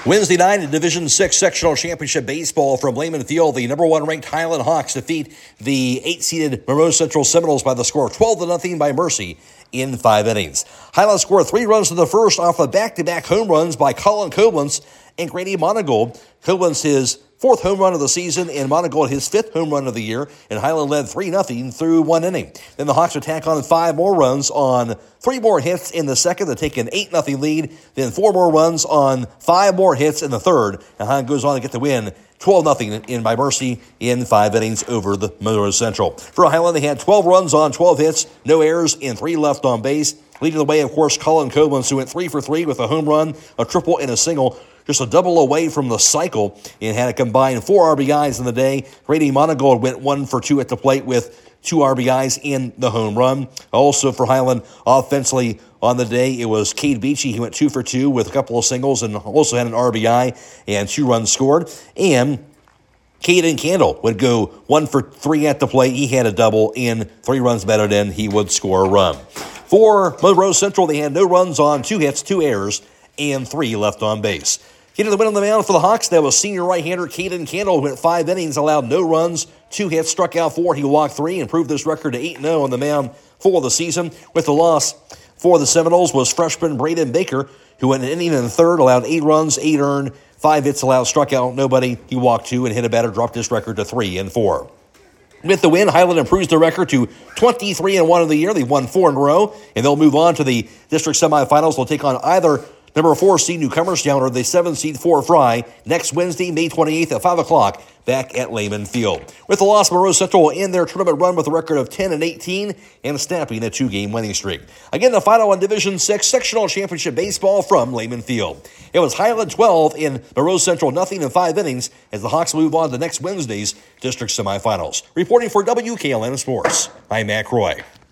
Wednesday night in Division 6 Sectional Championship Baseball from Lehman Field, the number 1 ranked Highland Hawks defeat the 8-seeded Monroe Central Seminoles by the score of 12-0 by Mercy in 5 innings. Highland scored 3 runs in the first off of back-to-back home runs by Colin Koblenz and Grady Monagold. Koblenz his 4th home run of the season, and Monagold his 5th home run of the year, and Highland led 3-0 through 1 inning. Then the Hawks would tack on 5 more runs on 3 more hits in the second to take an 8-0 lead, then 4 more runs on 5 more hits in the third, and Highland goes on to get the win 12-0 in by Mercy in 5 innings over the Monroe Central. For Highland, they had 12 runs on 12 hits, no errors, and 3 left on base. Leading the way, of course, Colin Koblenz, who went 3 for 3 with a home run, a triple, and a single. Just a double away from the cycle and had a combined 4 RBIs in the day. Grady Monagold went 1 for 2 at the plate with 2 RBIs in the home run. Also for Highland, offensively on the day, it was Cade Beachy. He went 2 for 2 with a couple of singles and also had an RBI and 2 runs scored. And Caden Candle would go 1 for 3 at the plate. He had a double and 3 runs batted in. He would score a run. For Monroe Central, they had no runs on 2 hits, 2 errors, and 3 left on base. Getting the win on the mound for the Hawks, that was senior right-hander Caden Candle, who went 5 innings, allowed no runs, 2 hits, struck out 4. He walked 3, improved this record to 8-0 on the mound for the season. With the loss for the Seminoles was freshman Braden Baker, who went an inning in the third, allowed 8 runs, 8 earned, 5 hits allowed, struck out nobody. He walked 2 and hit a batter, dropped this record to 3-4. With the win, Highland improves their record to 23-1 of the year. They've won 4 in a row, and they'll move on to the district semifinals. They'll take on either number 4 seed New Comerstown or the 7 seed Fort Fry next Wednesday, May 28th at 5 o'clock back at Lehman Field. With the loss, Monroe Central will end their tournament run with a record of 10-18 and snapping a 2-game winning streak. Again, the final on Division 6 Sectional Championship Baseball from Lehman Field. It was Highland 12 and Monroe Central nothing in 5 innings as the Hawks move on to next Wednesday's district semifinals. Reporting for WKLN Sports, I'm Matt Croy.